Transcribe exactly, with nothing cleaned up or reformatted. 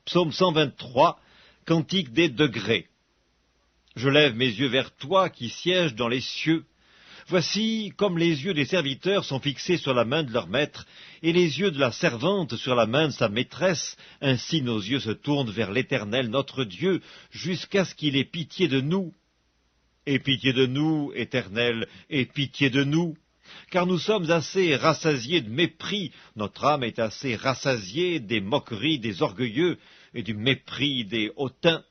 Psaume cent vingt-trois, Cantique des degrés. Je lève mes yeux vers toi qui sièges dans les cieux. Voici comme les yeux des serviteurs sont fixés sur la main de leur maître, et les yeux de la servante sur la main de sa maîtresse, ainsi nos yeux se tournent vers l'Éternel notre Dieu, jusqu'à ce qu'il ait pitié de nous. Aie pitié de nous, Éternel, aie pitié de nous, car nous sommes assez rassasiés de mépris, notre âme est assez rassasiée des moqueries des orgueilleux et du mépris des hautains.